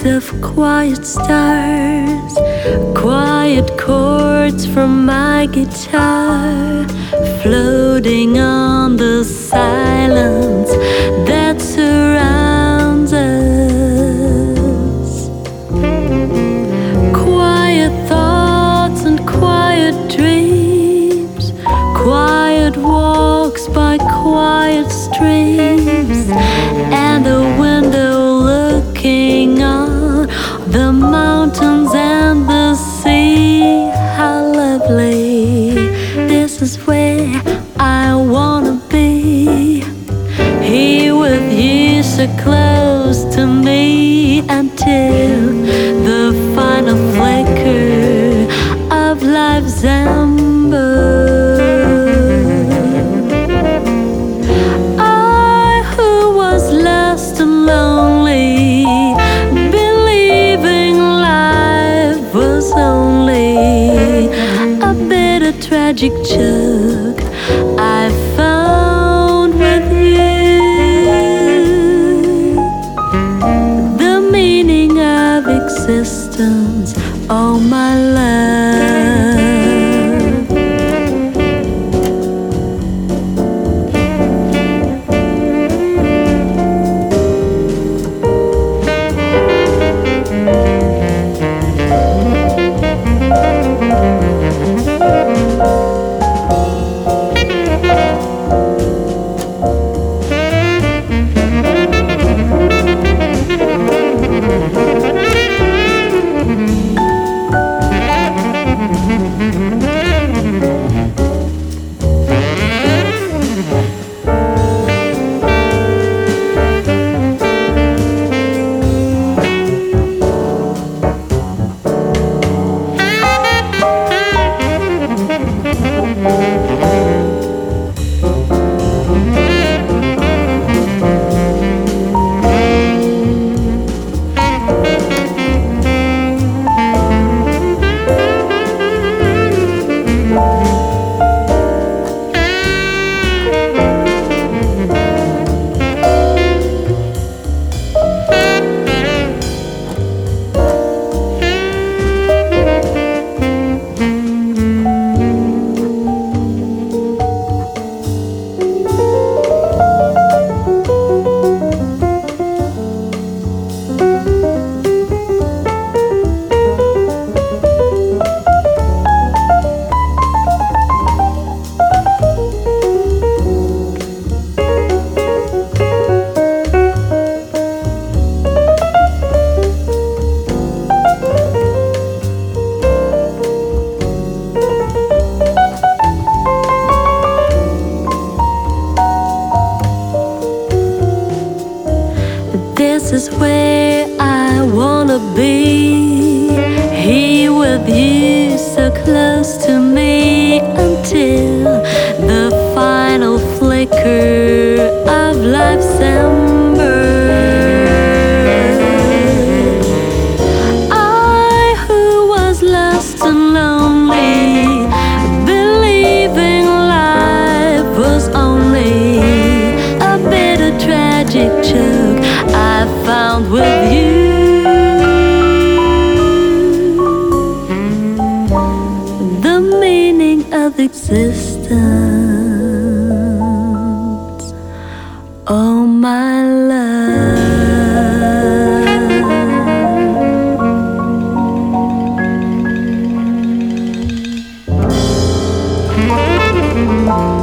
of quiet stars, quiet chords from my guitar, floating on the silence that surrounds us. Quiet thoughts and quiet dreams, quiet walks by quiet streams, and a window looking on the mountains and the sea. How lovely, this is where I wanna be. Here with you so close to me until the final flicker of life's ember. Tragic joke I found with you, the meaning of existence, oh my love. This is where I wanna be, here with you so close to me until the final flicker of life's ember. I who was lost and lonely, believing life was only a bitter tragic joke I found with you, the meaning of existence, oh my love.